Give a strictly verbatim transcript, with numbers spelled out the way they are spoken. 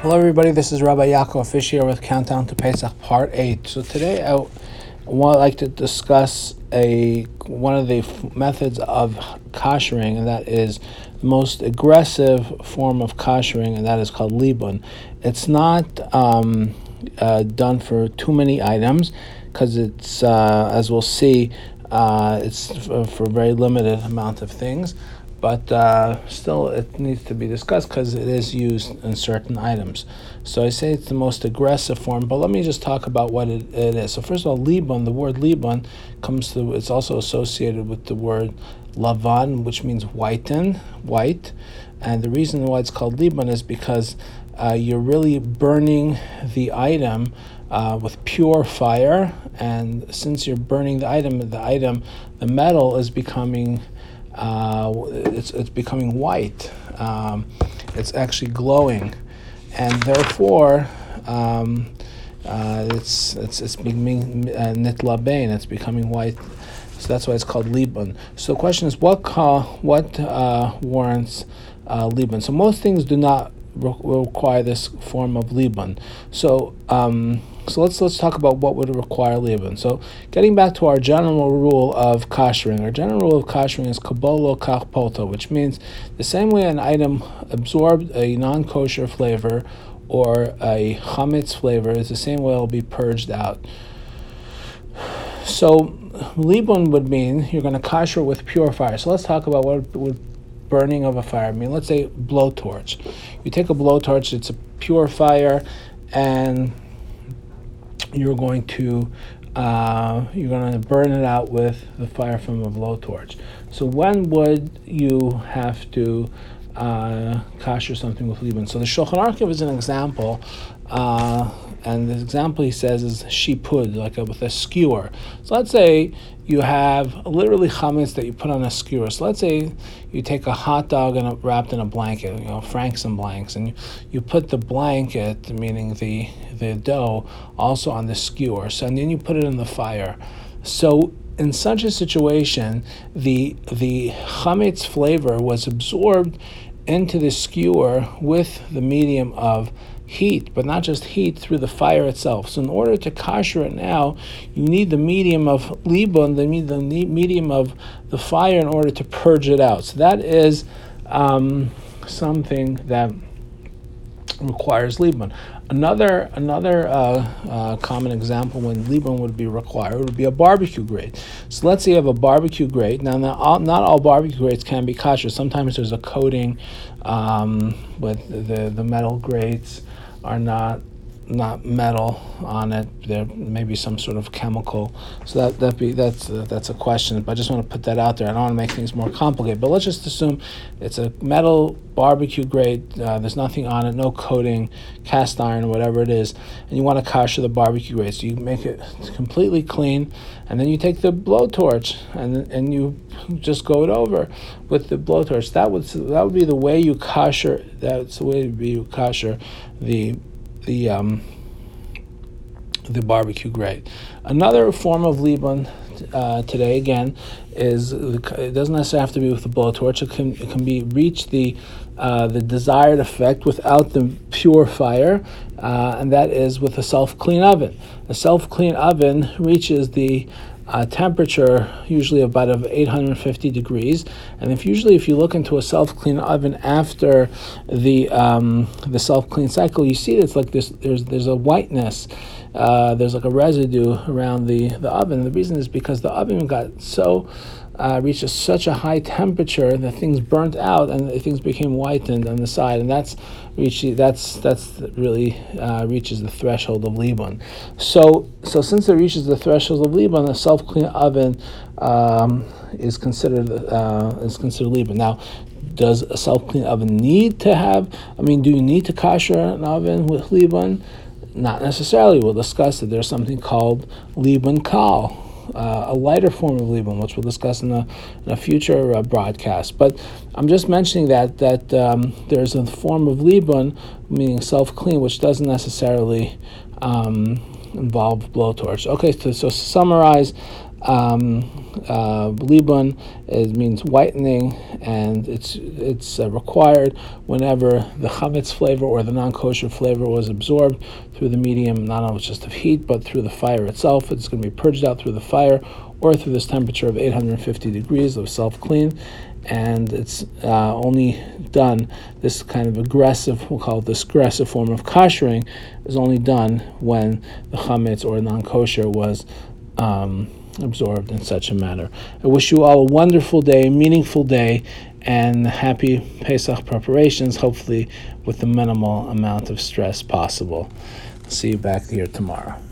Hello everybody, this is Rabbi Yaakov Fish here with Countdown to Pesach Part eight. So today I would like to discuss a one of the f- methods of koshering, and that is the most aggressive form of koshering, and that is called libun. It's not um, uh, done for too many items, because it's, uh, as we'll see, uh, it's for, for a very limited amount of things. But uh, still, it needs to be discussed because it is used in certain items. So I say it's the most aggressive form, but let me just talk about what it, it is. So first of all, libun, the word libun comes to, it's also associated with the word lavan, which means whiten, white. And the reason why it's called libun is because uh, you're really burning the item uh, with pure fire. And since you're burning the item, the item, the metal is becoming Uh, it's it's becoming white. Um, it's actually glowing, and therefore um, uh, it's it's it's becoming uh, nitlabein. It's becoming white, so that's why it's called libun. So the question is, what call, what uh, warrants uh, libun? So most things do not re- require this form of libun. So. Um, So let's let's talk about what would require libun. So getting back to our general rule of koshering, our general rule of koshering is kabolo kach poto, which means the same way an item absorbed a non-kosher flavor or a chametz flavor is the same way it will be purged out. So libun would mean you're going to kosher with pure fire. So let's talk about what would burning of a fire mean. Let's say blowtorch. You take a blowtorch; it's a pure fire, and you're going to uh, you're going to burn it out with the fire from a blowtorch. So when would you have to uh, kosher something with libun? So the Shulchan Aruch gives an example, uh, and the example he says is shipud, like a, with a skewer. So let's say you have literally chametz that you put on a skewer. So let's say you take a hot dog and a, wrapped in a blanket, you know, franks and blanks, and you, you put the blanket, meaning the the dough, also on the skewer. So and then you put it in the fire. So in such a situation, the the chametz flavor was absorbed into the skewer with the medium of heat, but not just heat, through the fire itself. So in order to kosher it now, you need the medium of libun, the, the medium of the fire, in order to purge it out. So that is um, something that requires libun. Another another uh, uh, common example when libun would be required would be a barbecue grate. So let's say you have a barbecue grate. Now, not all, not all barbecue grates can be kosher. Sometimes there's a coating um, with the, the metal grates are not not metal on it. There may be some sort of chemical. So that that be that's uh, that's a question. But I just want to put that out there. I don't want to make things more complicated. But let's just assume it's a metal barbecue grate. Uh, there's nothing on it, no coating, cast iron, whatever it is, and you want to kosher the barbecue grate. So you make it completely clean, and then you take the blowtorch and and you just go it over with the blowtorch. That would that would be the way you kosher. That's the way you kosher the the um, the barbecue grate. Another form of libun uh, today, again, is it doesn't necessarily have to be with the blowtorch. It can it can be reach the uh, the desired effect without the pure fire, uh, and that is with a self-clean oven. A self-clean oven reaches the Uh, temperature usually about of eight hundred fifty degrees, and if usually if you look into a self-clean oven after the um, the self-clean cycle, you see it's like this. There's there's a whiteness, uh, there's like a residue around the the oven. The reason is because the oven got so uh, reached a, such a high temperature that things burnt out and things became whitened on the side, and that's reaching that's that's really uh, reaches the threshold of libun. So so since it reaches the threshold of libun, a self-clean oven um, is considered uh, is considered libun. Now, does a self-clean oven need to have? I mean, do you need to kosher an oven with libun? Not necessarily. We'll discuss that there's something called libun kal, uh, a lighter form of libun, which we'll discuss in a, in a future uh, broadcast. But I'm just mentioning that that um, there's a form of libun, meaning self-clean, which doesn't necessarily um, involve blowtorch. Okay, so, so to summarize, Um, uh, libun it means whitening, and it's it's uh, required whenever the chametz flavor or the non-kosher flavor was absorbed through the medium, not only just of heat, but through the fire itself. It's going to be purged out through the fire or through this temperature of eight hundred fifty degrees of self-clean. And it's uh, only done, this kind of aggressive, we'll call it this aggressive form of koshering, is only done when the chametz or non-kosher was um, absorbed in such a manner. I wish you all a wonderful day, meaningful day, and happy Pesach preparations, hopefully with the minimal amount of stress possible. See you back here tomorrow.